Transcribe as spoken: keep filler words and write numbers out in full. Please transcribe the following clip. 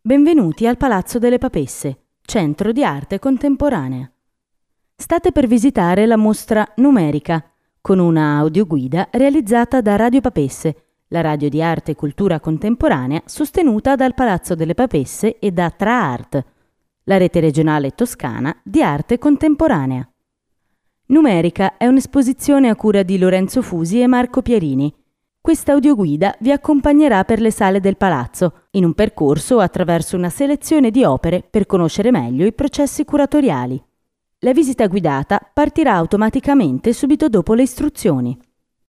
Benvenuti al Palazzo delle Papesse, centro di arte contemporanea. State per visitare la mostra Numerica, con una audioguida realizzata da Radio Papesse, la radio di arte e cultura contemporanea sostenuta dal Palazzo delle Papesse e da TraArt, la rete regionale toscana di arte contemporanea. Numerica è un'esposizione a cura di Lorenzo Fusi e Marco Pierini. Questa audioguida vi accompagnerà per le sale del palazzo, in un percorso attraverso una selezione di opere per conoscere meglio i processi curatoriali. La visita guidata partirà automaticamente subito dopo le istruzioni.